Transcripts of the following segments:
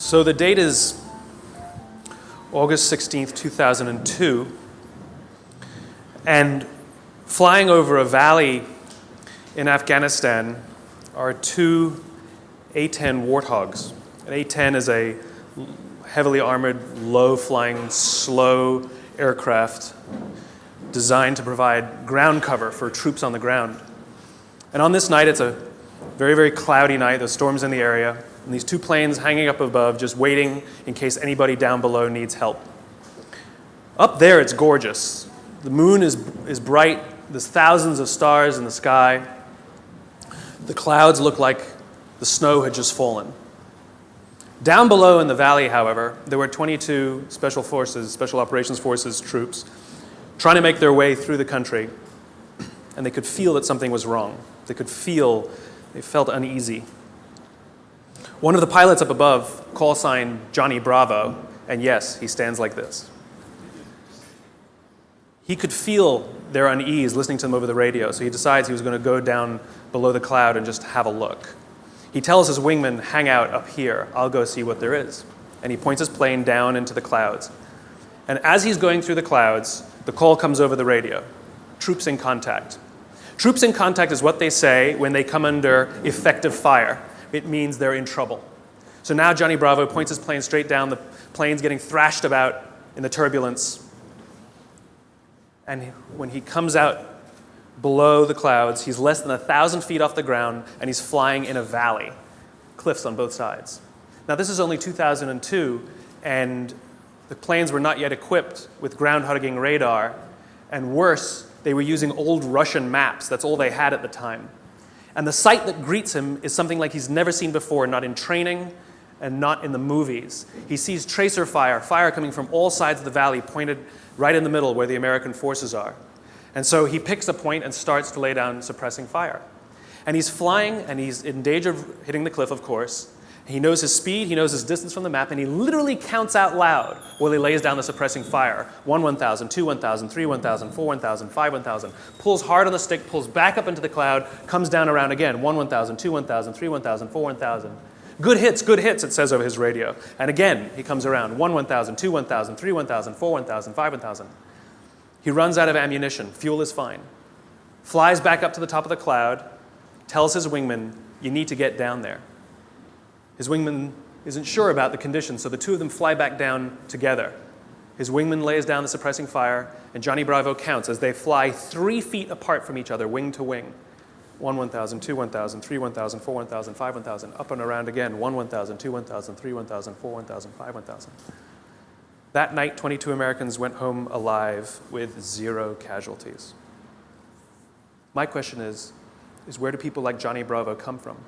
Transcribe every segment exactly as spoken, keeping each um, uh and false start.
So the date is August sixteenth, two thousand two, and flying over a valley in Afghanistan are two A ten Warthogs. An A ten is a heavily armored, low-flying, slow aircraft designed to provide ground cover for troops on the ground. And on this night, it's a very, very cloudy night. The storm's in the area. And these two planes hanging up above, just waiting in case anybody down below needs help. Up there, it's gorgeous. The moon is, is bright. There's thousands of stars in the sky. The clouds look like the snow had just fallen. Down below in the valley, however, there were twenty-two Special Forces, Special Operations Forces troops trying to make their way through the country, and they could feel that something was wrong. They could feel, they felt uneasy. One of the pilots up above, call sign Johnny Bravo, and yes, he stands like this. He could feel their unease listening to them over the radio, so he decides he was going to go down below the cloud and just have a look. He tells his wingman, hang out up here, I'll go see what there is. And he points his plane down into the clouds. And as he's going through the clouds, the call comes over the radio, troops in contact. Troops in contact is what they say when they come under effective fire. It means they're in trouble. So now Johnny Bravo points his plane straight down. The plane's getting thrashed about in the turbulence. And when he comes out below the clouds, he's less than a thousand feet off the ground, and he's flying in a valley, cliffs on both sides. Now, this is only two thousand two, and the planes were not yet equipped with ground-hugging radar, and worse, they were using old Russian maps. That's all they had at the time. And the sight that greets him is something like he's never seen before, not in training and not in the movies. He sees tracer fire, fire coming from all sides of the valley, pointed right in the middle where the American forces are. And so he picks a point and starts to lay down suppressing fire. And he's flying, and he's in danger of hitting the cliff, of course. He knows his speed, he knows his distance from the map, and he literally counts out loud while he lays down the suppressing fire. One one thousand, two one thousand, three one thousand, four one thousand, five one thousand. Pulls hard on the stick, pulls back up into the cloud, comes down around again. One one thousand, two one thousand, three one thousand, four one thousand. Good hits, good hits, it says over his radio. And again, he comes around. One one thousand, two one thousand, three one thousand, four one thousand, five one thousand. He runs out of ammunition. Fuel is fine. Flies back up to the top of the cloud, tells his wingman, you need to get down there. His wingman isn't sure about the conditions, so the two of them fly back down together. His wingman lays down the suppressing fire, and Johnny Bravo counts as they fly three feet apart from each other, wing to wing. One one thousand, two one thousand, three one thousand, four one thousand, five one thousand, up and around again. One one thousand, two one thousand, three one thousand, four one thousand, five one thousand. That night, twenty-two Americans went home alive with zero casualties. My question is, is where do people like Johnny Bravo come from?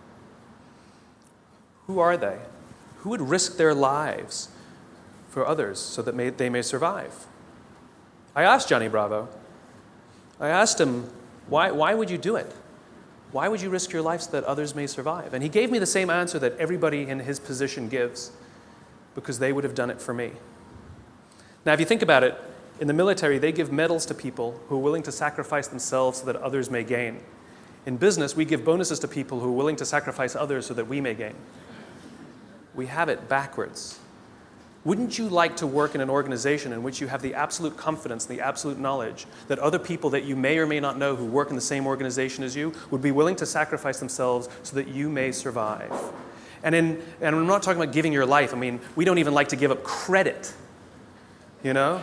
Who are they? Who would risk their lives for others so that may, they may survive? I asked Johnny Bravo. I asked him, why, why would you do it? Why would you risk your life so that others may survive? And he gave me the same answer that everybody in his position gives, because they would have done it for me. Now, if you think about it, in the military, they give medals to people who are willing to sacrifice themselves so that others may gain. In business, we give bonuses to people who are willing to sacrifice others so that we may gain. We have it backwards. Wouldn't you like to work in an organization in which you have the absolute confidence, the absolute knowledge that other people that you may or may not know who work in the same organization as you would be willing to sacrifice themselves so that you may survive? And, in, and I'm not talking about giving your life. I mean, we don't even like to give up credit, you know?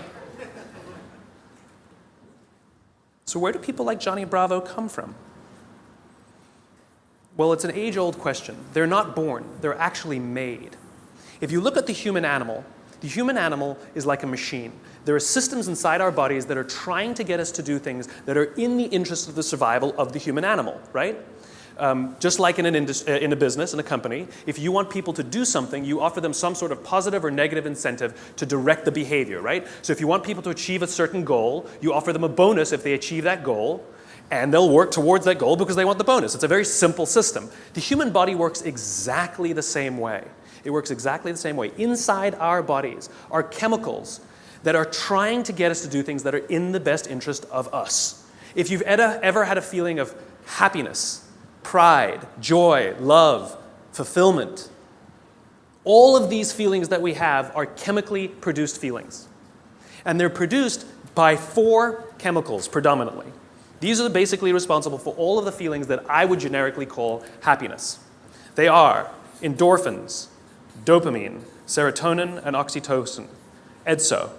So where do people like Johnny Bravo come from? Well, it's an age-old question. They're not born. They're actually made. If you look at the human animal, the human animal is like a machine. There are systems inside our bodies that are trying to get us to do things that are in the interest of the survival of the human animal, right? Um, just like in, an indus- uh, in a business, in a company, if you want people to do something, you offer them some sort of positive or negative incentive to direct the behavior, right? So if you want people to achieve a certain goal, you offer them a bonus if they achieve that goal, and they'll work towards that goal because they want the bonus. It's a very simple system. The human body works exactly the same way. It works exactly the same way. Inside our bodies are chemicals that are trying to get us to do things that are in the best interest of us. If you've ever had a feeling of happiness, pride, joy, love, fulfillment, All of these feelings that we have are chemically produced feelings. And they're produced by four chemicals predominantly. These are basically responsible for all of the feelings that I would generically call happiness. They are endorphins, dopamine, serotonin, and oxytocin, E D S O.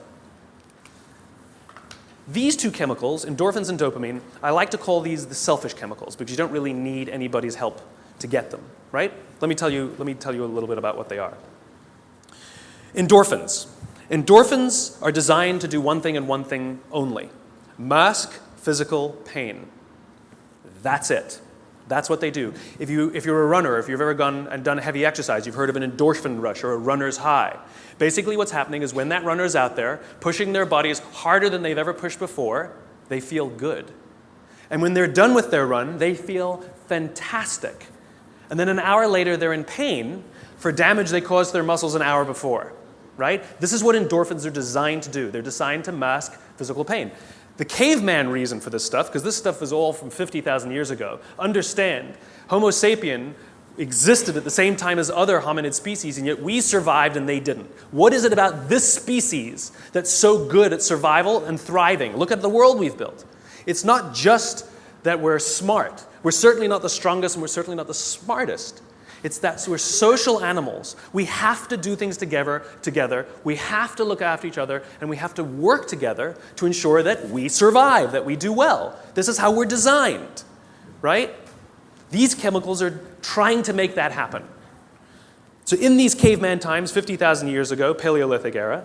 These two chemicals, endorphins and dopamine, I like to call these the selfish chemicals because you don't really need anybody's help to get them, right? Let me tell you, let me tell you a little bit about what they are. Endorphins. Endorphins are designed to do one thing and one thing only: mask physical pain. That's it. That's what they do. If, you, if you're a runner, if you've ever gone and done heavy exercise, you've heard of an endorphin rush or a runner's high. Basically what's happening is when that runner's out there pushing their bodies harder than they've ever pushed before, they feel good. And when they're done with their run, they feel fantastic. And then an hour later, they're in pain for damage they caused their muscles an hour before, right? This is what endorphins are designed to do. They're designed to mask physical pain. The caveman reason for this stuff, because this stuff is all from fifty thousand years ago, understand, Homo sapien existed at the same time as other hominid species, and yet we survived and they didn't. What is it about this species that's so good at survival and thriving? Look at the world we've built. It's not just that we're smart. We're certainly not the strongest and we're certainly not the smartest. It's that we're social animals. We have to do things together, together. We have to look after each other, and we have to work together to ensure that we survive, that we do well. This is how we're designed, right? These chemicals are trying to make that happen. So in these caveman times, fifty thousand years ago, Paleolithic era,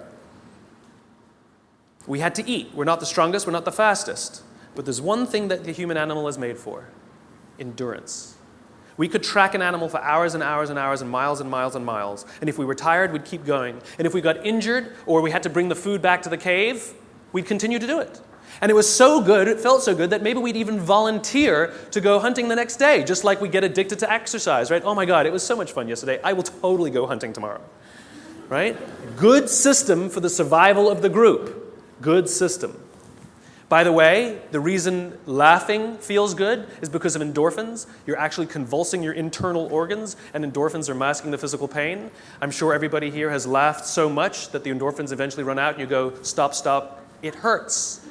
we had to eat. We're not the strongest, we're not the fastest. But there's one thing that the human animal is made for: endurance. We could track an animal for hours and hours and hours and miles and miles and miles. And if we were tired, we'd keep going. And if we got injured or we had to bring the food back to the cave, we'd continue to do it. And it was so good, it felt so good, that maybe we'd even volunteer to go hunting the next day, just like we get addicted to exercise, right? Oh my God, it was so much fun yesterday. I will totally go hunting tomorrow, right? Good system for the survival of the group. Good system. By the way, the reason laughing feels good is because of endorphins. You're actually convulsing your internal organs, and endorphins are masking the physical pain. I'm sure everybody here has laughed so much that the endorphins eventually run out and you go, stop, stop, it hurts.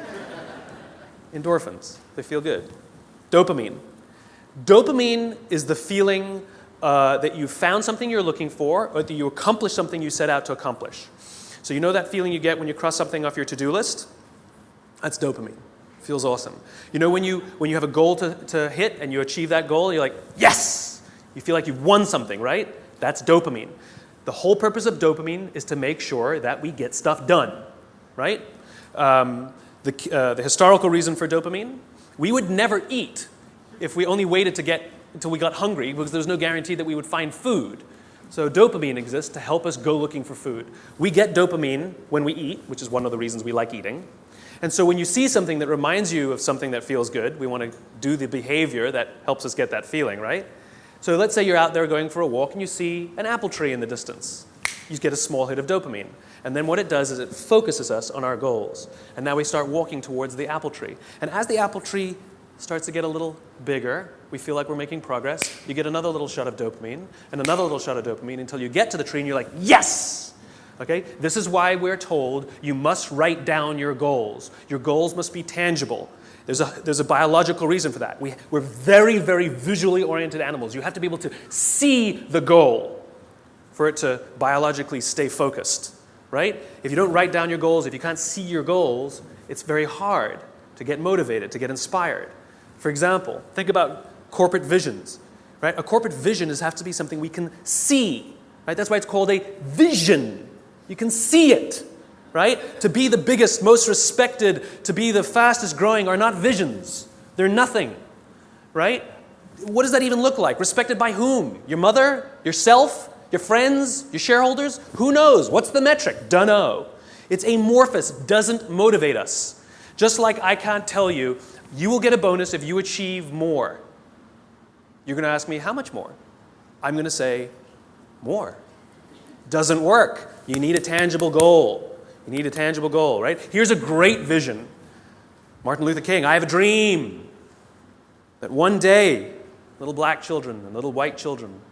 Endorphins, they feel good. Dopamine. Dopamine is the feeling uh, that you found something you're looking for, or that you accomplished something you set out to accomplish. So you know that feeling you get when you cross something off your to-do list? That's dopamine. Feels awesome. You know when you when you have a goal to, to hit and you achieve that goal, you're like, yes! You feel like you've won something, right? That's dopamine. The whole purpose of dopamine is to make sure that we get stuff done, right? Um, the, uh, the historical reason for dopamine, we would never eat if we only waited to get until we got hungry, because there's no guarantee that we would find food. So dopamine exists to help us go looking for food. We get dopamine when we eat, which is one of the reasons we like eating. And so when you see something that reminds you of something that feels good, we want to do the behavior that helps us get that feeling, right? So let's say you're out there going for a walk and you see an apple tree in the distance. You get a small hit of dopamine. And then what it does is it focuses us on our goals. And now we start walking towards the apple tree. And as the apple tree starts to get a little bigger, we feel like we're making progress. You get another little shot of dopamine and another little shot of dopamine until you get to the tree and you're like, yes! Okay? This is why we're told you must write down your goals. Your goals must be tangible. There's a, there's a biological reason for that. We, we're very, very visually oriented animals. You have to be able to see the goal for it to biologically stay focused, right? If you don't write down your goals, if you can't see your goals, it's very hard to get motivated, to get inspired. For example, think about corporate visions, right? A corporate vision is have to be something we can see, right? That's why it's called a vision. You can see it, right? To be the biggest, most respected, to be the fastest growing are not visions. They're nothing, right? What does that even look like? Respected by whom? Your mother? Yourself? Your friends? Your shareholders? Who knows? What's the metric? Dunno. It's amorphous, doesn't motivate us. Just like I can't tell you, you will get a bonus if you achieve more. You're going to ask me, how much more? I'm going to say, more. Doesn't work. You need a tangible goal. You need a tangible goal, right? Here's a great vision. Martin Luther King, I have a dream that one day little black children and little white children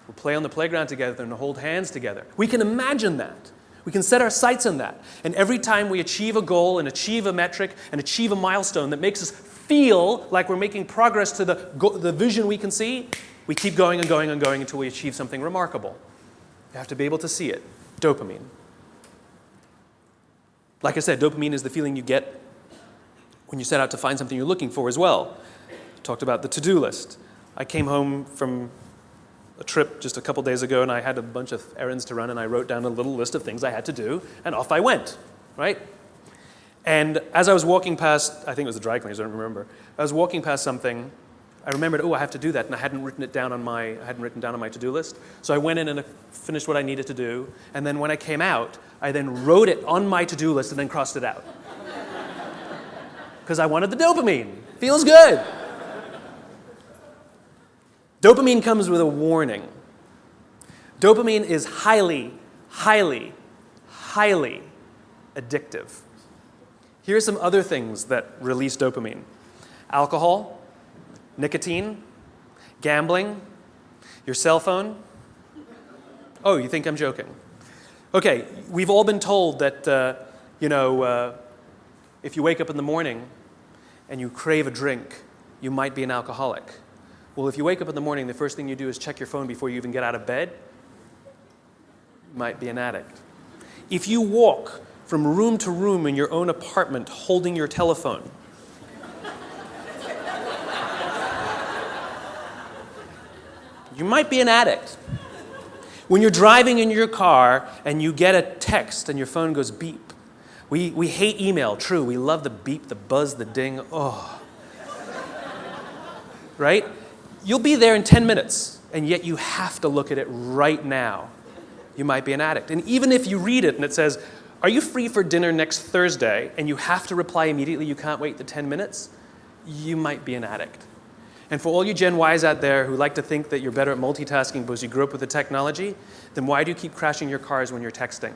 We'll play on the playground together and hold hands together. We can imagine that. We can set our sights on that. And every time we achieve a goal and achieve a metric and achieve a milestone that makes us feel like we're making progress to the, go- the vision we can see, we keep going and going and going until we achieve something remarkable. You have to be able to see it. Dopamine. Like I said, dopamine is the feeling you get when you set out to find something you're looking for as well. I talked about the to-do list. I came home from a trip just a couple days ago, and I had a bunch of errands to run, and I wrote down a little list of things I had to do, and off I went, right? And as I was walking past, I think it was the dry cleaners, I don't remember. I was walking past something, I remembered, oh, I have to do that, and I hadn't written it down on my, I hadn't written down on my to-do list. So I went in and finished what I needed to do, and then when I came out, I then wrote it on my to-do list and then crossed it out. Because I wanted the dopamine. Feels good. Dopamine comes with a warning. Dopamine is highly, highly, highly addictive. Here are some other things that release dopamine. Alcohol, nicotine, gambling, your cell phone. Oh, you think I'm joking? Okay, we've all been told that, uh, you know, uh, if you wake up in the morning and you crave a drink, you might be an alcoholic. Well, if you wake up in the morning, the first thing you do is check your phone before you even get out of bed, you might be an addict. If you walk from room to room in your own apartment holding your telephone, you might be an addict. When you're driving in your car and you get a text and your phone goes beep. We, we hate email, true. We love the beep, the buzz, the ding. Oh. Right? You'll be there in ten minutes, and yet you have to look at it right now. You might be an addict. And even if you read it and it says, are you free for dinner next Thursday, and you have to reply immediately, you can't wait the ten minutes, you might be an addict. And for all you Gen Ys out there who like to think that you're better at multitasking because you grew up with the technology, then why do you keep crashing your cars when you're texting?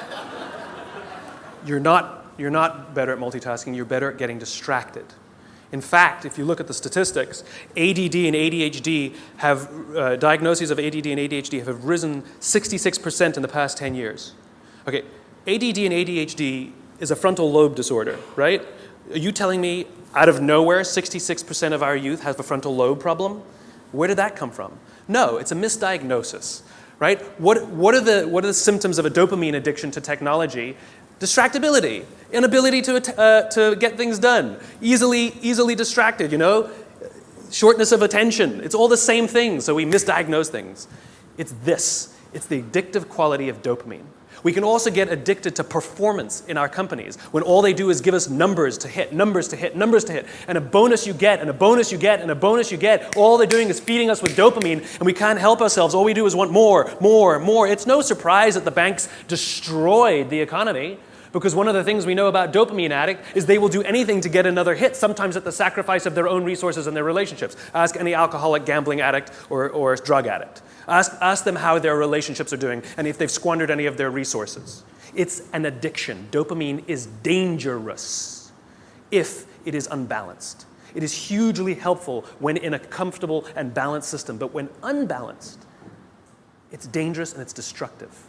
You're not, you're not better at multitasking, you're better at getting distracted. In fact, if you look at the statistics, A D D and A D H D have, uh, diagnoses of A D D and A D H D have risen sixty-six percent in the past ten years. Okay, A D D and A D H D is a frontal lobe disorder, right? Are you telling me out of nowhere sixty-six percent of our youth have a frontal lobe problem? Where did that come from? No, it's a misdiagnosis, right? What, what, are the, what are the symptoms of a dopamine addiction to technology? Distractibility, inability to, uh, to get things done, easily, easily distracted, you know, shortness of attention. It's all the same thing, so we misdiagnose things. It's this. It's the addictive quality of dopamine. We can also get addicted to performance in our companies when all they do is give us numbers to hit, numbers to hit, numbers to hit, and a bonus you get, and a bonus you get, and a bonus you get. All they're doing is feeding us with dopamine, and we can't help ourselves. All we do is want more, more, more. It's no surprise that the banks destroyed the economy, because one of the things we know about dopamine addict is they will do anything to get another hit, sometimes at the sacrifice of their own resources and their relationships. Ask any alcoholic, gambling addict, or, or drug addict. Ask, ask them how their relationships are doing and if they've squandered any of their resources. It's an addiction. Dopamine is dangerous if it is unbalanced. It is hugely helpful when in a comfortable and balanced system, but when unbalanced, it's dangerous and it's destructive.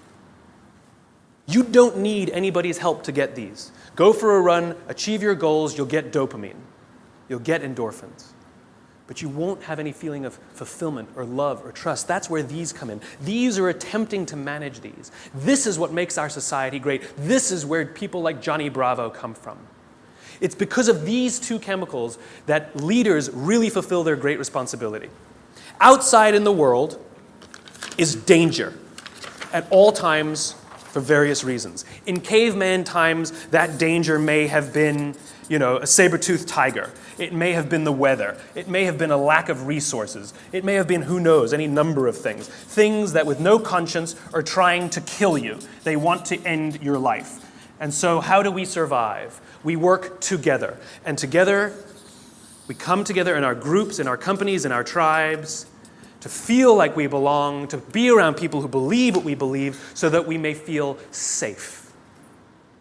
You don't need anybody's help to get these. Go for a run, achieve your goals, you'll get dopamine. You'll get endorphins. But you won't have any feeling of fulfillment or love or trust. That's where these come in. These are attempting to manage these. This is what makes our society great. This is where people like Johnny Bravo come from. It's because of these two chemicals that leaders really fulfill their great responsibility. Outside in the world is danger at all times for various reasons. In caveman times, that danger may have been, you know, a saber-toothed tiger. It may have been the weather. It may have been a lack of resources. It may have been, who knows, any number of things. Things that with no conscience are trying to kill you. They want to end your life. And so how do we survive? We work together. And together, we come together in our groups, in our companies, in our tribes, to feel like we belong, to be around people who believe what we believe, so that we may feel safe.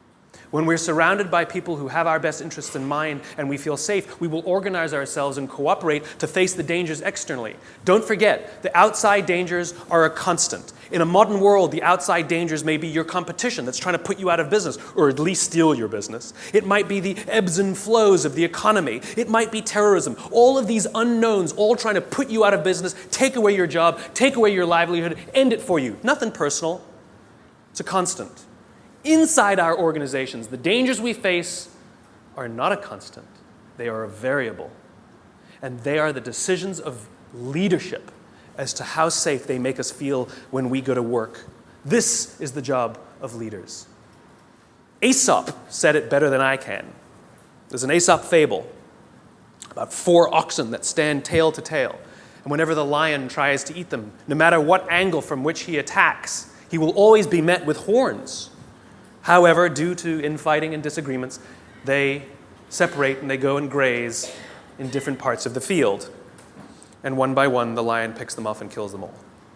When we're surrounded by people who have our best interests in mind and we feel safe, we will organize ourselves and cooperate to face the dangers externally. Don't forget, the outside dangers are a constant. In a modern world, the outside dangers may be your competition that's trying to put you out of business, or at least steal your business. It might be the ebbs and flows of the economy. It might be terrorism. All of these unknowns, all trying to put you out of business, take away your job, take away your livelihood, end it for you. Nothing personal. It's a constant. Inside our organizations, the dangers we face are not a constant. They are a variable. And they are the decisions of leadership as to how safe they make us feel when we go to work. This is the job of leaders. Aesop said it better than I can. There's an Aesop fable about four oxen that stand tail to tail. And whenever the lion tries to eat them, no matter what angle from which he attacks, he will always be met with horns. However, due to infighting and disagreements, they separate and they go and graze in different parts of the field. And one by one, the lion picks them off and kills them all.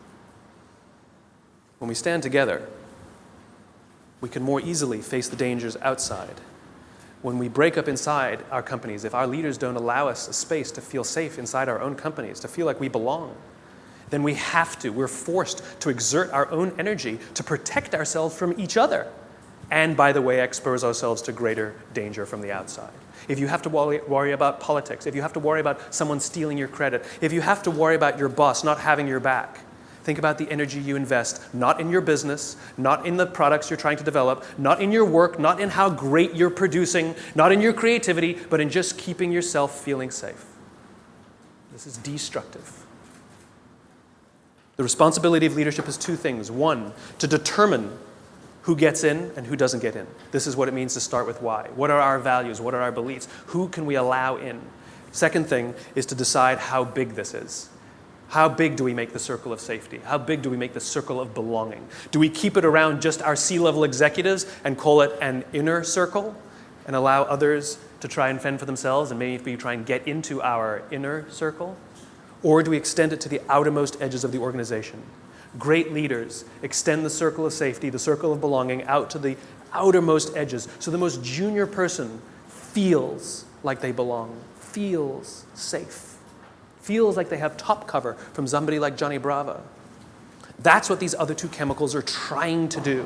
When we stand together, we can more easily face the dangers outside. When we break up inside our companies, if our leaders don't allow us a space to feel safe inside our own companies, to feel like we belong, then we have to, we're forced to exert our own energy to protect ourselves from each other. And, by the way, expose ourselves to greater danger from the outside. If you have to worry, worry about politics, if you have to worry about someone stealing your credit, if you have to worry about your boss not having your back, think about the energy you invest, not in your business, not in the products you're trying to develop, not in your work, not in how great you're producing, not in your creativity, but in just keeping yourself feeling safe. This is destructive. The responsibility of leadership is two things. One, to determine who gets in and who doesn't get in. This is what it means to start with why. What are our values? What are our beliefs? Who can we allow in? Second thing is to decide how big this is. How big do we make the circle of safety? How big do we make the circle of belonging? Do we keep it around just our C-level executives and call it an inner circle and allow others to try and fend for themselves and maybe try and get into our inner circle? Or do we extend it to the outermost edges of the organization? Great leaders extend the circle of safety, the circle of belonging, out to the outermost edges. So the most junior person feels like they belong, feels safe, feels like they have top cover from somebody like Johnny Bravo. That's what these other two chemicals are trying to do.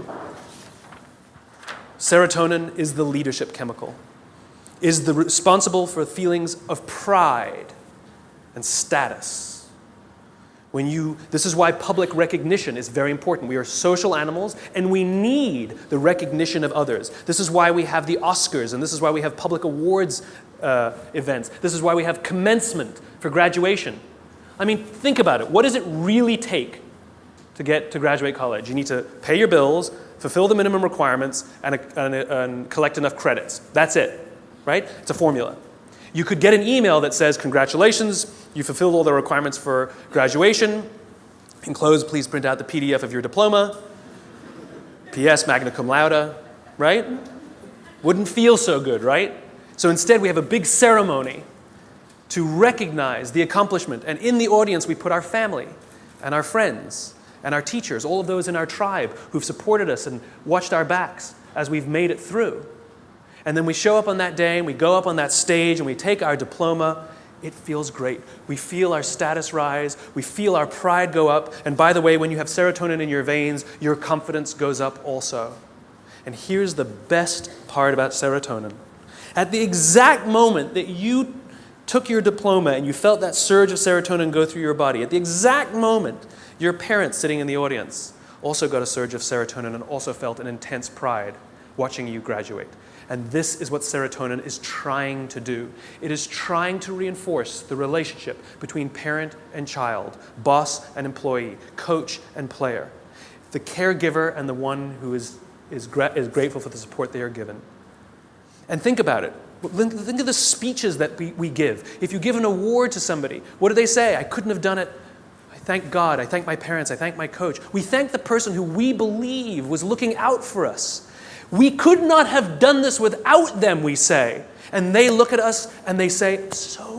Serotonin is the leadership chemical, is the responsible for feelings of pride and status. When you, this is why public recognition is very important. We are social animals, and we need the recognition of others. This is why we have the Oscars, and this is why we have public awards uh, events. This is why we have commencement for graduation. I mean, think about it. What does it really take to get to graduate college? You need to pay your bills, fulfill the minimum requirements, and, and, and collect enough credits. That's it, right? It's a formula. You could get an email that says, congratulations, you fulfilled all the requirements for graduation. Enclosed, please print out the P D F of your diploma. P S, magna cum laude, right? Wouldn't feel so good, right? So instead, we have a big ceremony to recognize the accomplishment. And in the audience, we put our family and our friends and our teachers, all of those in our tribe who've supported us and watched our backs as we've made it through. And then we show up on that day, and we go up on that stage, and we take our diploma. It feels great. We feel our status rise. We feel our pride go up. And by the way, when you have serotonin in your veins, your confidence goes up also. And here's the best part about serotonin. At the exact moment that you took your diploma and you felt that surge of serotonin go through your body, at the exact moment, your parents sitting in the audience also got a surge of serotonin and also felt an intense pride watching you graduate. And this is what serotonin is trying to do. It is trying to reinforce the relationship between parent and child, boss and employee, coach and player, the caregiver and the one who is, is, gra- is grateful for the support they are given. And think about it. Think of the speeches that we, we give. If you give an award to somebody, what do they say? I couldn't have done it. I thank God. I thank my parents. I thank my coach. We thank the person who we believe was looking out for us. We could not have done this without them, we say. And they look at us and they say, so proud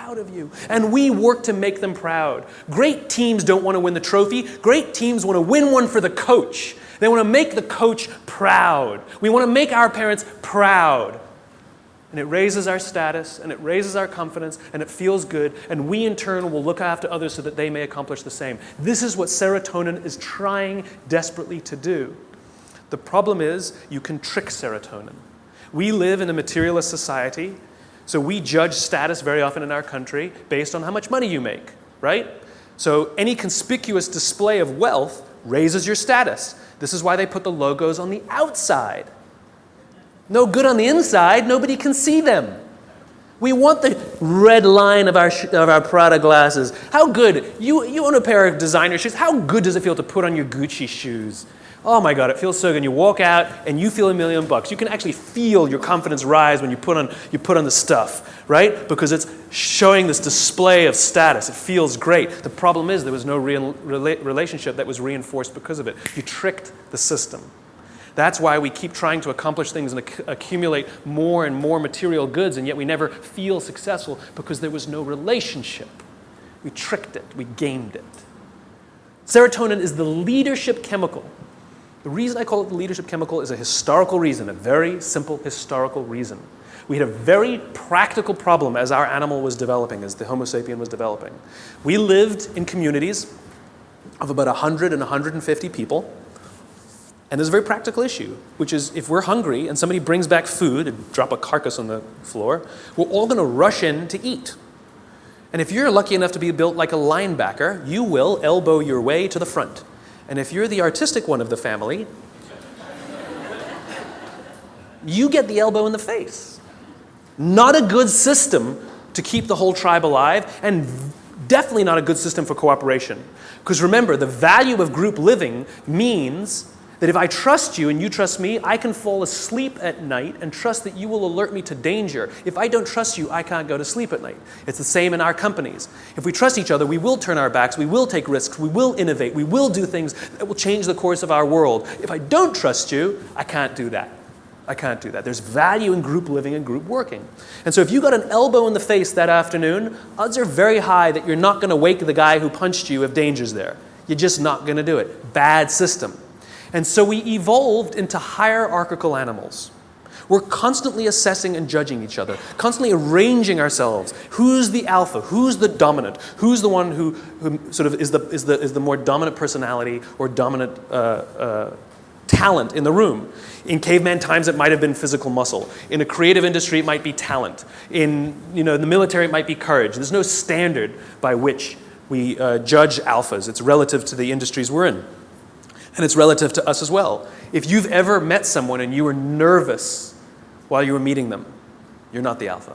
proud of you. And we work to make them proud. Great teams don't want to win the trophy. Great teams want to win one for the coach. They want to make the coach proud. We want to make our parents proud. And it raises our status, and it raises our confidence, and it feels good, and we in turn will look after others so that they may accomplish the same. This is what serotonin is trying desperately to do. The problem is you can trick serotonin. We live in a materialist society, so we judge status very often in our country based on how much money you make, right? So any conspicuous display of wealth raises your status. This is why they put the logos on the outside. No good on the inside, nobody can see them. We want the red line of our sh- of our Prada glasses. How good, you, you own a pair of designer shoes, how good does it feel to put on your Gucci shoes? Oh my God, it feels so good. You walk out and you feel a million bucks. You can actually feel your confidence rise when you put on you put on the stuff, right? Because it's showing this display of status. It feels great. The problem is there was no real rela- relationship that was reinforced because of it. You tricked the system. That's why we keep trying to accomplish things and ac- accumulate more and more material goods, and yet we never feel successful because there was no relationship. We tricked it. We gamed it. Serotonin is the leadership chemical. The reason I call it the leadership chemical is a historical reason, a very simple historical reason. We had a very practical problem as our animal was developing, as the Homo sapien was developing. We lived in communities of about one hundred and one hundred fifty people. And there's a very practical issue, which is if we're hungry and somebody brings back food and drop a carcass on the floor, we're all going to rush in to eat. And if you're lucky enough to be built like a linebacker, you will elbow your way to the front. And if you're the artistic one of the family, you get the elbow in the face. Not a good system to keep the whole tribe alive, and definitely not a good system for cooperation. Because remember, the value of group living means that if I trust you and you trust me, I can fall asleep at night and trust that you will alert me to danger. If I don't trust you, I can't go to sleep at night. It's the same in our companies. If we trust each other, we will turn our backs, we will take risks, we will innovate, we will do things that will change the course of our world. If I don't trust you, I can't do that. I can't do that. There's value in group living and group working. And so if you got an elbow in the face that afternoon, odds are very high that you're not going to wake the guy who punched you if danger's there. You're just not going to do it. Bad system. And so we evolved into hierarchical animals. We're constantly assessing and judging each other, constantly arranging ourselves. Who's the alpha? Who's the dominant? Who's the one who, who sort of is the, is, the, is the more dominant personality or dominant uh, uh, talent in the room? In caveman times, it might have been physical muscle. In a creative industry, it might be talent. In you know, the military, it might be courage. There's no standard by which we uh, judge alphas. It's relative to the industries we're in. And it's relative to us as well. If you've ever met someone and you were nervous while you were meeting them, you're not the alpha.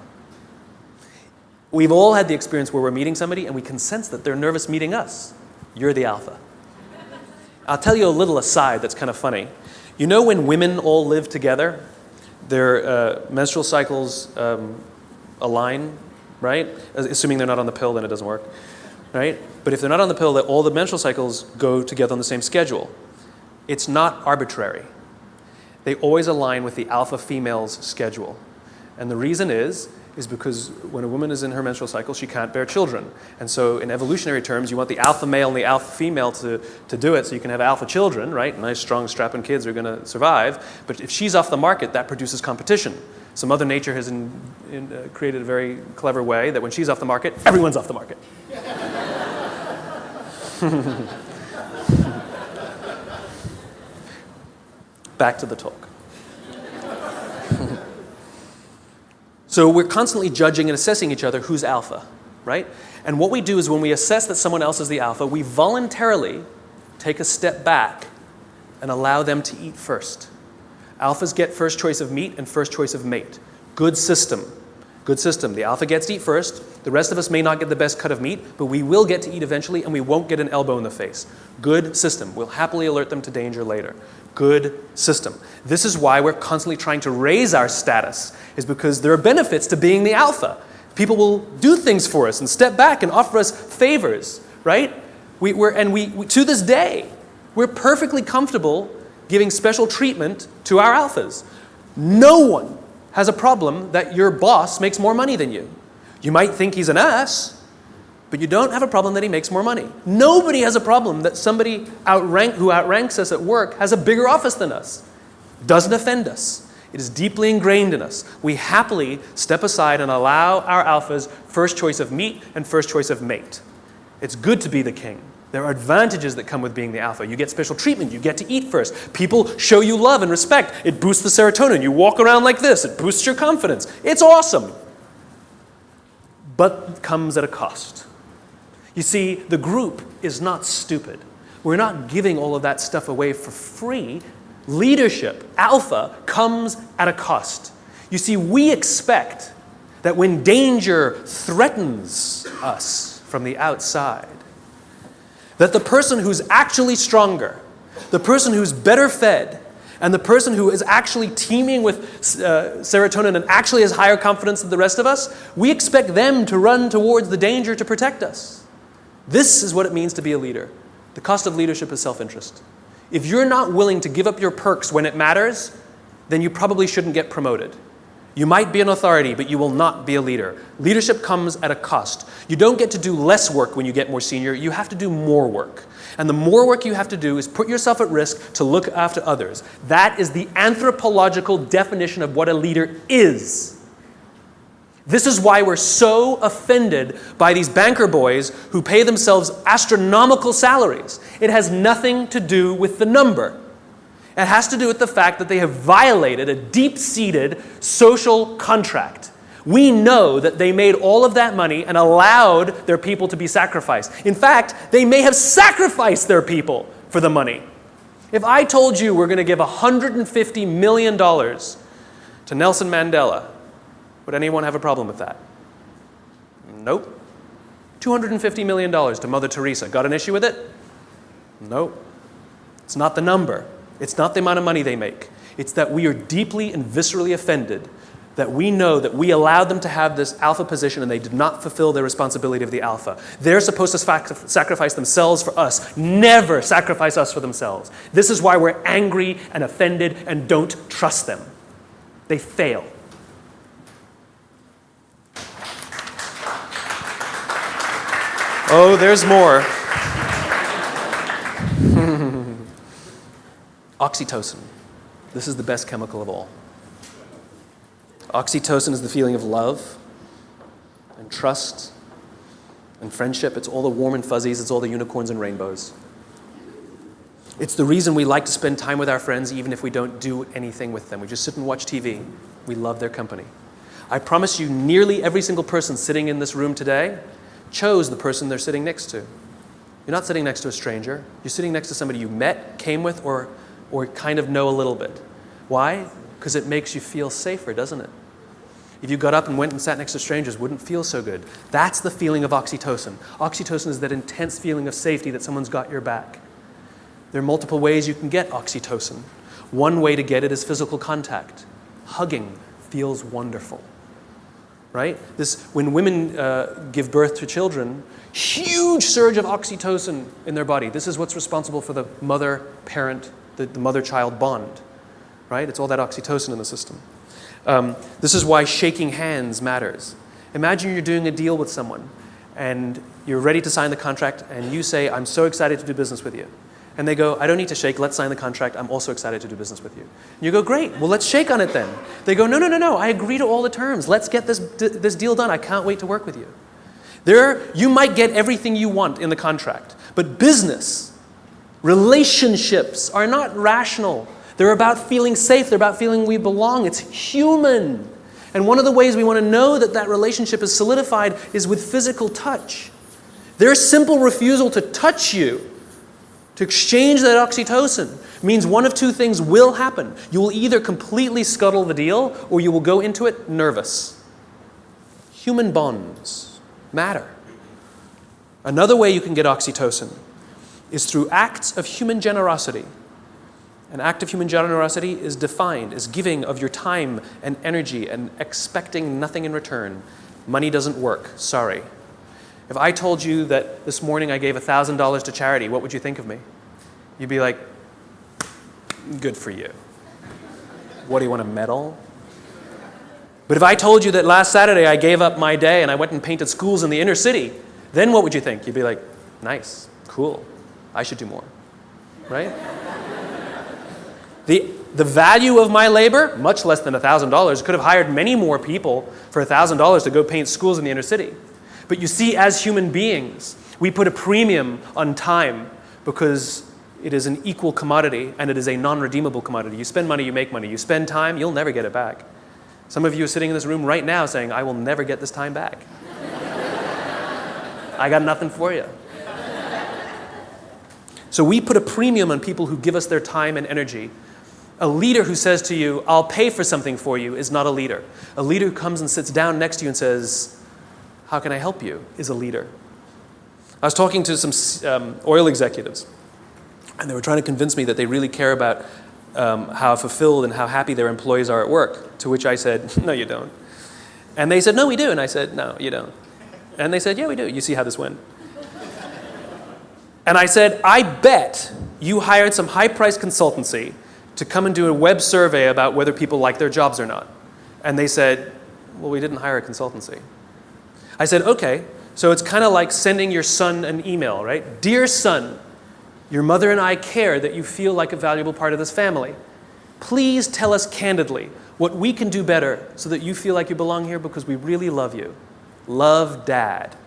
We've all had the experience where we're meeting somebody and we can sense that they're nervous meeting us. You're the alpha. I'll tell you a little aside that's kind of funny. You know when women all live together, their uh, menstrual cycles um, align, right? Assuming they're not on the pill, then it doesn't work, right? But if they're not on the pill, that all the menstrual cycles go together on the same schedule. It's not arbitrary. They always align with the alpha female's schedule. And the reason is, is because when a woman is in her menstrual cycle, she can't bear children. And so in evolutionary terms, you want the alpha male and the alpha female to, to do it so you can have alpha children, right? Nice, strong, strapping kids are going to survive. But if she's off the market, that produces competition. So Mother Nature has in, in, uh, created a very clever way that when she's off the market, everyone's off the market. Back to the talk. So we're constantly judging and assessing each other who's alpha, right? And what we do is when we assess that someone else is the alpha, we voluntarily take a step back and allow them to eat first. Alphas get first choice of meat and first choice of mate. Good system. Good system. The alpha gets to eat first. The rest of us may not get the best cut of meat, but we will get to eat eventually, and we won't get an elbow in the face. Good system. We'll happily alert them to danger later. Good system. This is why we're constantly trying to raise our status, is because there are benefits to being the alpha. People will do things for us and step back and offer us favors, right? We, we're, and we, we, to this day, we're perfectly comfortable giving special treatment to our alphas. No one has a problem that your boss makes more money than you. You might think he's an ass, but you don't have a problem that he makes more money. Nobody has a problem that somebody outrank, who outranks us at work has a bigger office than us. Doesn't offend us. It is deeply ingrained in us. We happily step aside and allow our alphas first choice of meat and first choice of mate. It's good to be the king. There are advantages that come with being the alpha. You get special treatment. You get to eat first. People show you love and respect. It boosts the serotonin. You walk around like this. It boosts your confidence. It's awesome. But it comes at a cost. You see, the group is not stupid. We're not giving all of that stuff away for free. Leadership, alpha, comes at a cost. You see, we expect that when danger threatens us from the outside, that the person who's actually stronger, the person who's better fed, and the person who is actually teeming with uh, serotonin and actually has higher confidence than the rest of us, we expect them to run towards the danger to protect us. This is what it means to be a leader. The cost of leadership is self-interest. If you're not willing to give up your perks when it matters, then you probably shouldn't get promoted. You might be an authority, but you will not be a leader. Leadership comes at a cost. You don't get to do less work when you get more senior. You have to do more work. And the more work you have to do is put yourself at risk to look after others. That is the anthropological definition of what a leader is. This is why we're so offended by these banker boys who pay themselves astronomical salaries. It has nothing to do with the number. It has to do with the fact that they have violated a deep-seated social contract. We know that they made all of that money and allowed their people to be sacrificed. In fact, they may have sacrificed their people for the money. If I told you we're going to give one hundred fifty million dollars to Nelson Mandela, would anyone have a problem with that? Nope. two hundred fifty million dollars to Mother Teresa. Got an issue with it? Nope. It's not the number. It's not the amount of money they make. It's that we are deeply and viscerally offended that we know that we allowed them to have this alpha position and they did not fulfill their responsibility of the alpha. They're supposed to sac- sacrifice themselves for us. Never sacrifice us for themselves. This is why we're angry and offended and don't trust them. They fail. Oh, there's more. Oxytocin. This is the best chemical of all. Oxytocin is the feeling of love and trust and friendship. It's all the warm and fuzzies. It's all the unicorns and rainbows. It's the reason we like to spend time with our friends even if we don't do anything with them. We just sit and watch T V. We love their company. I promise you, nearly every single person sitting in this room today chose the person they're sitting next to. You're not sitting next to a stranger. You're sitting next to somebody you met, came with, or, or kind of know a little bit. Why? Because it makes you feel safer, doesn't it? If you got up and went and sat next to strangers, it wouldn't feel so good. That's the feeling of oxytocin. Oxytocin is that intense feeling of safety that someone's got your back. There are multiple ways you can get oxytocin. One way to get it is physical contact. Hugging feels wonderful. Right? This, when women uh, give birth to children, huge surge of oxytocin in their body. This is what's responsible for the mother-parent, the, the mother-child bond. Right? It's all that oxytocin in the system. Um, this is why shaking hands matters. Imagine you're doing a deal with someone, and you're ready to sign the contract, and you say, "I'm so excited to do business with you." And they go, "I don't need to shake, let's sign the contract, I'm also excited to do business with you." And you go, "Great, well let's shake on it then." They go, "No, no, no, no, I agree to all the terms. Let's get this, this deal done. I can't wait to work with you." There, you might get everything you want in the contract, but business, relationships are not rational. They're about feeling safe, they're about feeling we belong. It's human. And one of the ways we want to know that that relationship is solidified is with physical touch. Their simple refusal to touch you, to exchange that oxytocin, means one of two things will happen. You will either completely scuttle the deal, or you will go into it nervous. Human bonds matter. Another way you can get oxytocin is through acts of human generosity. An act of human generosity is defined as giving of your time and energy and expecting nothing in return. Money doesn't work, sorry. If I told you that this morning I gave one thousand dollars to charity, what would you think of me? You'd be like, good for you. What, do you want a medal? But if I told you that last Saturday I gave up my day and I went and painted schools in the inner city, then what would you think? You'd be like, nice, cool, I should do more, right? the, the value of my labor, much less than one thousand dollars, could have hired many more people for one thousand dollars to go paint schools in the inner city. But you see, as human beings, we put a premium on time because it is an equal commodity and it is a non-redeemable commodity. You spend money, you make money. You spend time, you'll never get it back. Some of you are sitting in this room right now saying, I will never get this time back. I got nothing for you. So we put a premium on people who give us their time and energy. A leader who says to you, I'll pay for something for you, is not a leader. A leader who comes and sits down next to you and says, how can I help you, is a leader. I was talking to some um, oil executives, and they were trying to convince me that they really care about um, how fulfilled and how happy their employees are at work, to which I said, no, you don't. And they said, no, we do. And I said, no, you don't. And they said, yeah, we do. You see how this went. And I said, I bet you hired some high-priced consultancy to come and do a web survey about whether people like their jobs or not. And they said, well, we didn't hire a consultancy. I said, okay, so it's kind of like sending your son an email, right? Dear son, your mother and I care that you feel like a valuable part of this family. Please tell us candidly what we can do better so that you feel like you belong here because we really love you. Love, Dad.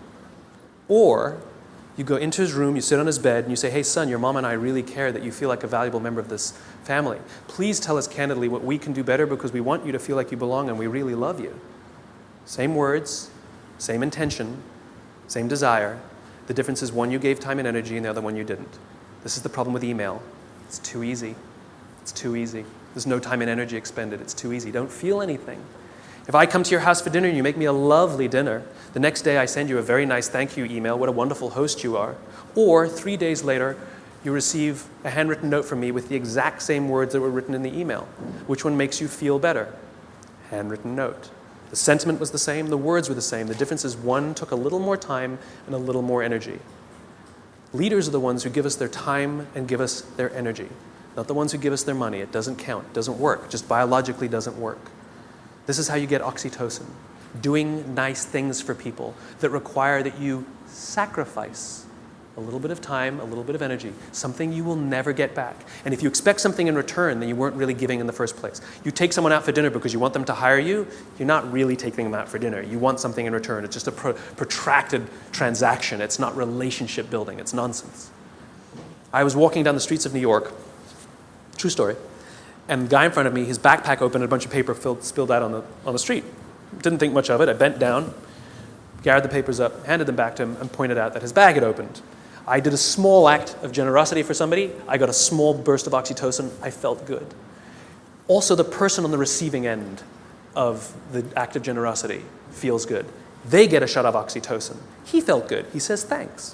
Or you go into his room, you sit on his bed, and you say, hey, son, your mom and I really care that you feel like a valuable member of this family. Please tell us candidly what we can do better because we want you to feel like you belong and we really love you. Same words, same intention, same desire. The difference is one you gave time and energy and the other one you didn't. This is the problem with email. It's too easy. It's too easy. There's no time and energy expended. It's too easy. Don't feel anything. If I come to your house for dinner and you make me a lovely dinner, the next day I send you a very nice thank you email, what a wonderful host you are. Or three days later, you receive a handwritten note from me with the exact same words that were written in the email. Which one makes you feel better? Handwritten note. The sentiment was the same, the words were the same. The difference is one took a little more time and a little more energy. Leaders are the ones who give us their time and give us their energy, not the ones who give us their money. It doesn't count, it doesn't work, just biologically doesn't work. This is how you get oxytocin, doing nice things for people that require that you sacrifice a little bit of time, a little bit of energy, something you will never get back. And if you expect something in return, then you weren't really giving in the first place. You take someone out for dinner because you want them to hire you, you're not really taking them out for dinner. You want something in return. It's just a pro- protracted transaction. It's not relationship building. It's nonsense. I was walking down the streets of New York, true story, and the guy in front of me, his backpack opened and a bunch of paper filled, spilled out on the, on the street. Didn't think much of it. I bent down, gathered the papers up, handed them back to him, and pointed out that his bag had opened. I did a small act of generosity for somebody. I got a small burst of oxytocin. I felt good. Also, the person on the receiving end of the act of generosity feels good. They get a shot of oxytocin. He felt good. He says thanks.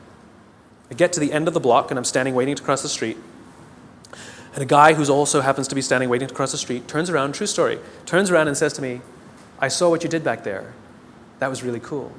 I get to the end of the block, and I'm standing waiting to cross the street. And a guy who also happens to be standing waiting to cross the street turns around, true story, turns around and says to me, I saw what you did back there. That was really cool.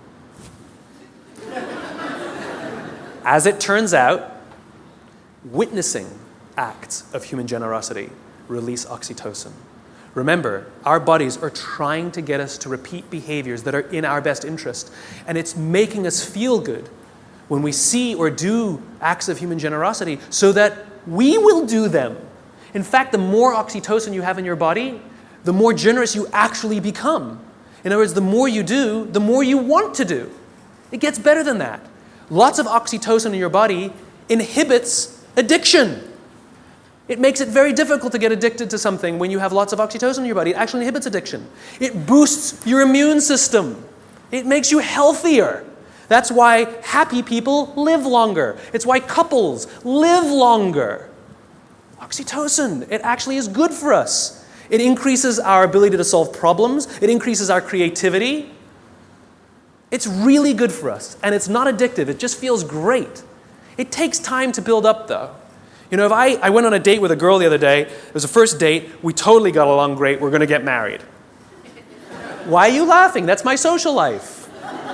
As it turns out, witnessing acts of human generosity release oxytocin. Remember, our bodies are trying to get us to repeat behaviors that are in our best interest, and it's making us feel good when we see or do acts of human generosity so that we will do them. In fact, the more oxytocin you have in your body, the more generous you actually become. In other words, the more you do, the more you want to do. It gets better than that. Lots of oxytocin in your body inhibits addiction. It makes it very difficult to get addicted to something when you have lots of oxytocin in your body. It actually inhibits addiction. It boosts your immune system. It makes you healthier. That's why happy people live longer. It's why couples live longer. Oxytocin, it actually is good for us. It increases our ability to solve problems. It increases our creativity. It's really good for us, and it's not addictive. It just feels great. It takes time to build up, though. You know, if I, I went on a date with a girl the other day, it was a first date, we totally got along great, we're going to get married. Why are you laughing? That's my social life.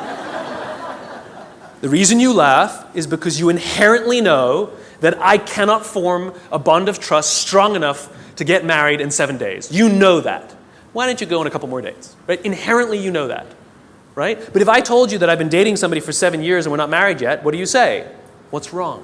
The reason you laugh is because you inherently know that I cannot form a bond of trust strong enough to get married in seven days. You know that. Why don't you go on a couple more dates? Right? Inherently, you know that. Right? But if I told you that I've been dating somebody for seven years and we're not married yet, what do you say? What's wrong?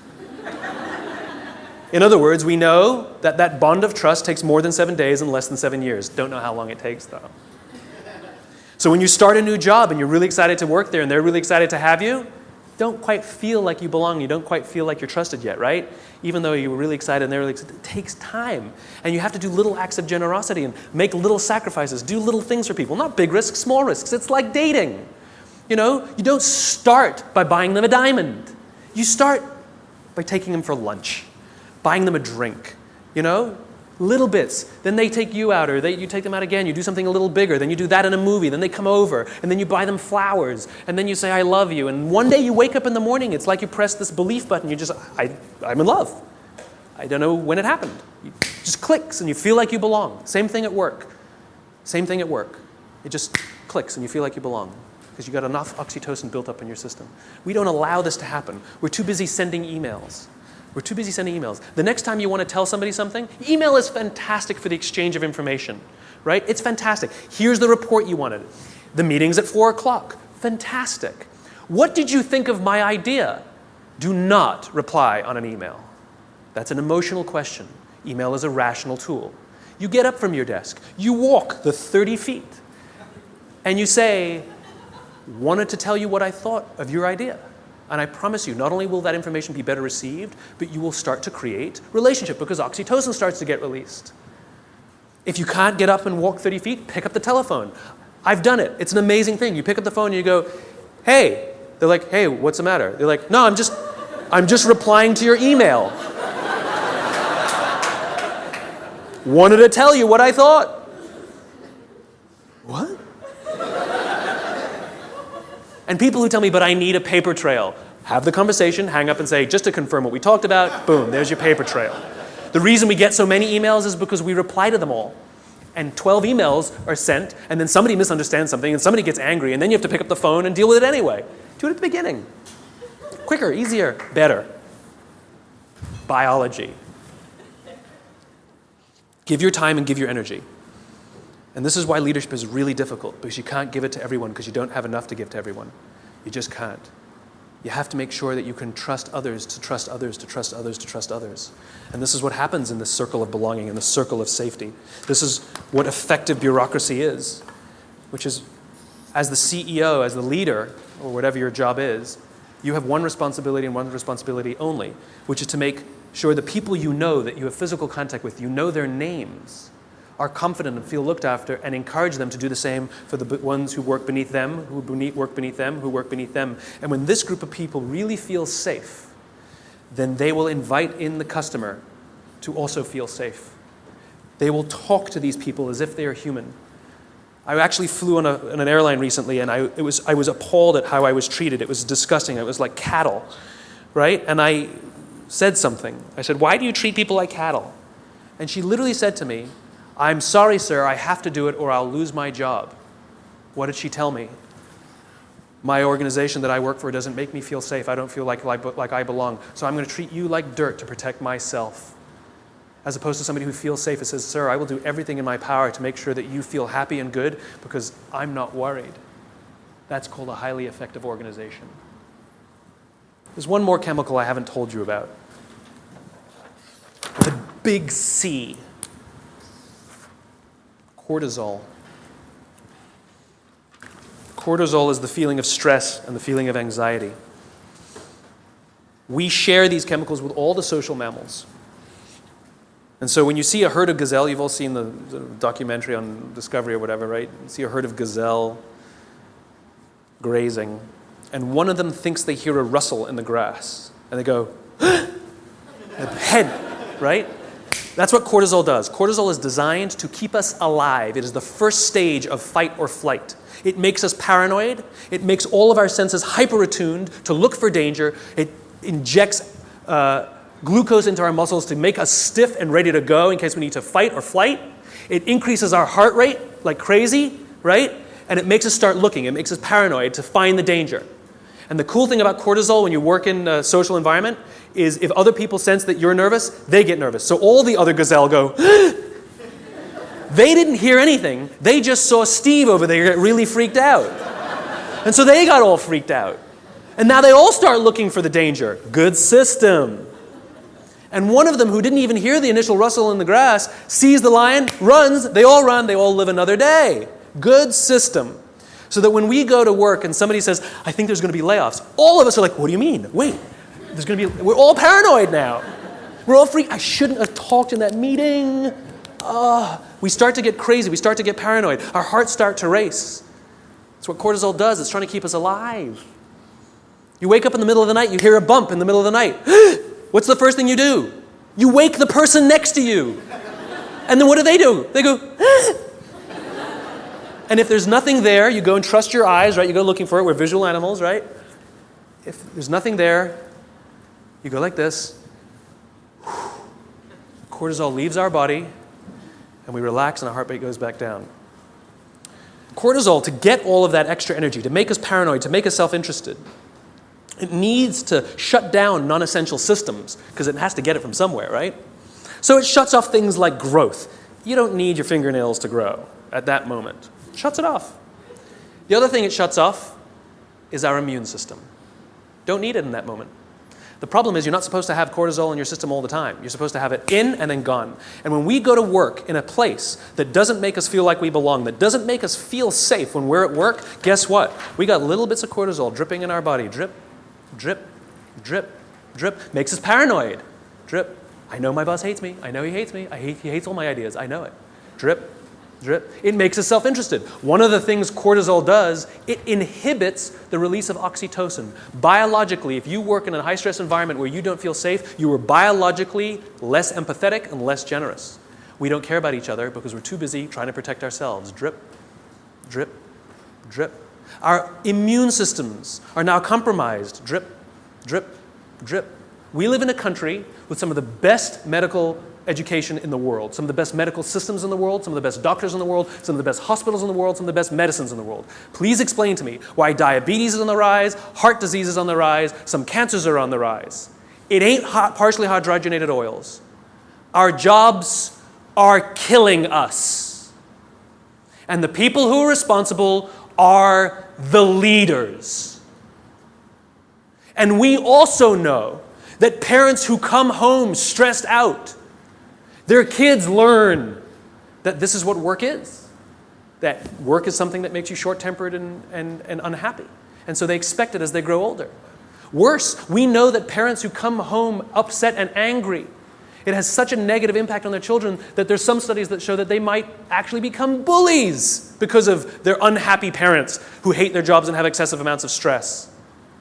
In other words, we know that that bond of trust takes more than seven days and less than seven years. Don't know how long it takes, though. So when you start a new job and you're really excited to work there and they're really excited to have you, don't quite feel like you belong. You don't quite feel like you're trusted yet, right? Even though you were really excited and they're really excited, it takes time. And you have to do little acts of generosity and make little sacrifices, do little things for people. Not big risks, small risks. It's like dating. You know, you don't start by buying them a diamond. You start by taking them for lunch, buying them a drink, you know? Little bits. Then they take you out, or they, you take them out again. You do something a little bigger. Then you do that in a movie. Then they come over, and then you buy them flowers, and then you say, I love you. And one day you wake up in the morning, it's like you press this belief button. You just, I, I'm in love. I don't know when it happened. It just clicks, and you feel like you belong. Same thing at work. Same thing at work. It just clicks, and you feel like you belong because you got enough oxytocin built up in your system. We don't allow this to happen. We're too busy sending emails. We're too busy sending emails. The next time you want to tell somebody something, email is fantastic for the exchange of information, right? It's fantastic. Here's the report you wanted. The meeting's at four o'clock. Fantastic. What did you think of my idea? Do not reply on an email. That's an emotional question. Email is a rational tool. You get up from your desk. You walk the thirty feet. And you say, wanted to tell you what I thought of your idea. And I promise you, not only will that information be better received, but you will start to create relationship because oxytocin starts to get released. If you can't get up and walk thirty feet, pick up the telephone. I've done it. It's an amazing thing. You pick up the phone and you go, hey. They're like, hey, what's the matter? They're like, no, I'm just, I'm just replying to your email. Wanted to tell you what I thought. What? And people who tell me, but I need a paper trail. Have the conversation, hang up and say, just to confirm what we talked about, boom, there's your paper trail. The reason we get so many emails is because we reply to them all. And twelve emails are sent, and then somebody misunderstands something, and somebody gets angry, and then you have to pick up the phone and deal with it anyway. Do it at the beginning. Quicker, easier, better. Biology. Give your time and give your energy. And this is why leadership is really difficult, because you can't give it to everyone because you don't have enough to give to everyone. You just can't. You have to make sure that you can trust others to trust others to trust others to trust others. And this is what happens in this circle of belonging, in the circle of safety. This is what effective bureaucracy is, which is as the C E O, as the leader, or whatever your job is, you have one responsibility and one responsibility only, which is to make sure the people you know that you have physical contact with, you know their names, are confident and feel looked after, and encourage them to do the same for the ones who work beneath them, who work beneath them, who work beneath them. And when this group of people really feel safe, then they will invite in the customer to also feel safe. They will talk to these people as if they are human. I actually flew on, a, on an airline recently, and I, it was, I was appalled at how I was treated. It was disgusting. It was like cattle, right? And I said something. I said, why do you treat people like cattle? And she literally said to me, I'm sorry, sir, I have to do it or I'll lose my job. What did she tell me? My organization that I work for doesn't make me feel safe. I don't feel like, like, like I belong. So I'm going to treat you like dirt to protect myself. As opposed to somebody who feels safe and says, sir, I will do everything in my power to make sure that you feel happy and good because I'm not worried. That's called a highly effective organization. There's one more chemical I haven't told you about. The big C. Cortisol. Cortisol is the feeling of stress and the feeling of anxiety. We share these chemicals with all the social mammals. And so when you see a herd of gazelle, you've all seen the, the documentary on Discovery or whatever, right? You see a herd of gazelle grazing, and one of them thinks they hear a rustle in the grass, and they go, head, right? That's what cortisol does. Cortisol is designed to keep us alive. It is the first stage of fight or flight. It makes us paranoid. It makes all of our senses hyper-attuned to look for danger. It injects uh, glucose into our muscles to make us stiff and ready to go in case we need to fight or flight. It increases our heart rate like crazy, right? And it makes us start looking. It makes us paranoid to find the danger. And the cool thing about cortisol when you work in a social environment is if other people sense that you're nervous, they get nervous. So all the other gazelle go, They didn't hear anything. They just saw Steve over there get really freaked out. And so they got all freaked out. And now they all start looking for the danger. Good system. And one of them, who didn't even hear the initial rustle in the grass, sees the lion, runs, they all run, they all live another day. Good system. So that when we go to work and somebody says, I think there's going to be layoffs, all of us are like, what do you mean? Wait, there's going to be, we're all paranoid now. We're all freaked. I shouldn't have talked in that meeting. Uh, we start to get crazy. We start to get paranoid. Our hearts start to race. That's what cortisol does. It's trying to keep us alive. You wake up in the middle of the night, you hear a bump in the middle of the night. What's the first thing you do? You wake the person next to you. And then what do they do? They go, and if there's nothing there, you go and trust your eyes, right? You go looking for it. We're visual animals, right? If there's nothing there, you go like this. Cortisol leaves our body, and we relax, and our heart rate goes back down. Cortisol, to get all of that extra energy, to make us paranoid, to make us self-interested, it needs to shut down non-essential systems because it has to get it from somewhere, right? So it shuts off things like growth. You don't need your fingernails to grow at that moment. It shuts it off. The other thing it shuts off is our immune system. Don't need it in that moment. The problem is you're not supposed to have cortisol in your system all the time. You're supposed to have it in and then gone. And when we go to work in a place that doesn't make us feel like we belong, that doesn't make us feel safe when we're at work, guess what? We got little bits of cortisol dripping in our body. Drip, drip, drip, drip. Makes us paranoid. Drip. I know my boss hates me. I know he hates me. I hate, he hates all my ideas. I know it. Drip, drip. It makes us self-interested. One of the things cortisol does, it inhibits the release of oxytocin. Biologically, if you work in a high-stress environment where you don't feel safe, you are biologically less empathetic and less generous. We don't care about each other because we're too busy trying to protect ourselves. Drip, drip, drip. Our immune systems are now compromised. Drip, drip, drip. We live in a country with some of the best medical education in the world, some of the best medical systems in the world, some of the best doctors in the world, some of the best hospitals in the world, some of the best medicines in the world. Please explain to me why diabetes is on the rise, heart disease is on the rise, some cancers are on the rise. It ain't hot, partially hydrogenated oils. Our jobs are killing us. And the people who are responsible are the leaders. And we also know that parents who come home stressed out, their kids learn that this is what work is. That work is something that makes you short-tempered and, and, and unhappy. And so they expect it as they grow older. Worse, we know that parents who come home upset and angry, it has such a negative impact on their children that there's some studies that show that they might actually become bullies because of their unhappy parents who hate their jobs and have excessive amounts of stress.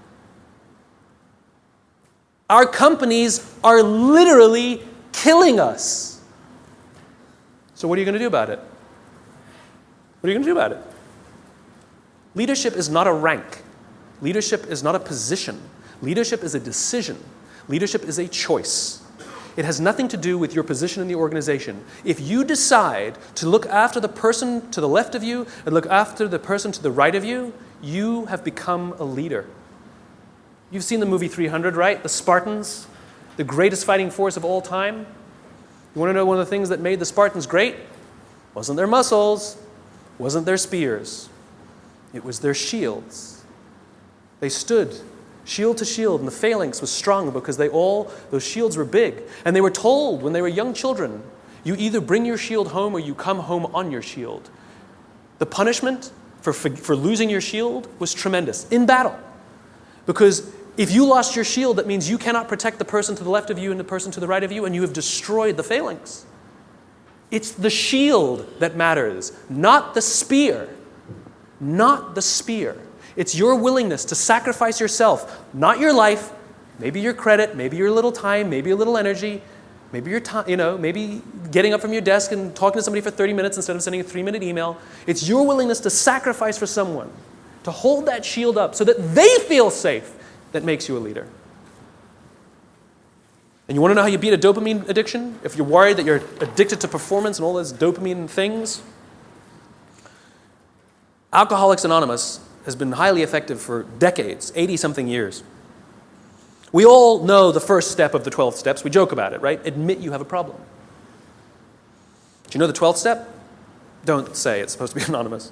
Our companies are literally killing us. So what are you going to do about it? What are you going to do about it? Leadership is not a rank. Leadership is not a position. Leadership is a decision. Leadership is a choice. It has nothing to do with your position in the organization. If you decide to look after the person to the left of you and look after the person to the right of you, you have become a leader. You've seen the movie three hundred, right? The Spartans, the greatest fighting force of all time. You want to know one of the things that made the Spartans great? Wasn't their muscles, wasn't their spears. It was their shields. They stood shield to shield, and the phalanx was strong because they all, those shields were big. And they were told when they were young children, you either bring your shield home or you come home on your shield. The punishment for, for, for losing your shield was tremendous in battle. Because if you lost your shield, that means you cannot protect the person to the left of you and the person to the right of you, and you have destroyed the phalanx. It's the shield that matters, not the spear. Not the spear. It's your willingness to sacrifice yourself, not your life, maybe your credit, maybe your little time, maybe a little energy, maybe your time, you know, maybe getting up from your desk and talking to somebody for thirty minutes instead of sending a three-minute email. It's your willingness to sacrifice for someone, to hold that shield up so that they feel safe, that makes you a leader. And you want to know how you beat a dopamine addiction? If you're worried that you're addicted to performance and all those dopamine things, Alcoholics Anonymous has been highly effective for decades, eighty-something years. We all know the first step of the twelve steps. We joke about it, right? Admit you have a problem. Do you know the twelfth step? Don't say it's supposed to be anonymous.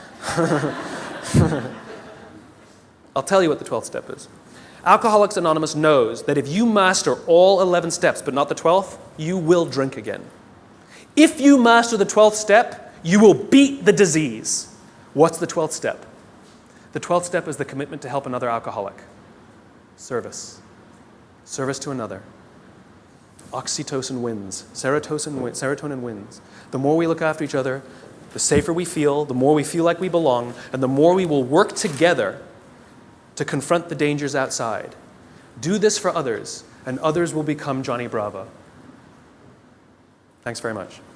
I'll tell you what the twelfth step is. Alcoholics Anonymous knows that if you master all eleven steps, but not the twelfth, you will drink again. If you master the twelfth step, you will beat the disease. What's the twelfth step? The twelfth step is the commitment to help another alcoholic. Service. Service to another. Oxytocin wins. Serotonin, win- serotonin wins. The more we look after each other, the safer we feel, the more we feel like we belong, and the more we will work together to confront the dangers outside. Do this for others, and others will become Johnny Bravo. Thanks very much.